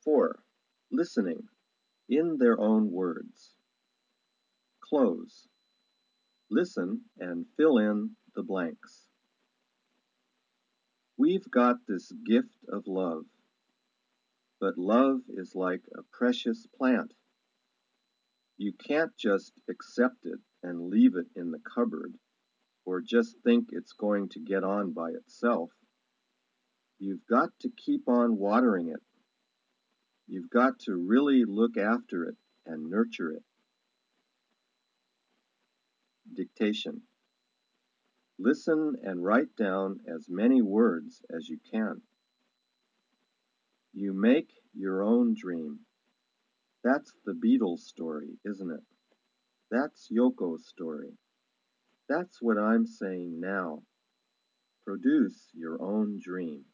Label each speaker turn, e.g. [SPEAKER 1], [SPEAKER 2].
[SPEAKER 1] 4. Listening, in their own words. Close. Listen and fill in the blanks. We've got this gift of love, but love is like a precious plant. You can't just accept it and leave it in the cupboard, or just think it's going to get on by itself. You've got to keep on watering it. You've got to really look after it and nurture it. Dictation. Listen and write down as many words as you can. You make your own dream. That's the Beatles story, isn't it? That's Yoko's story. That's what I'm saying now. Produce your own dream.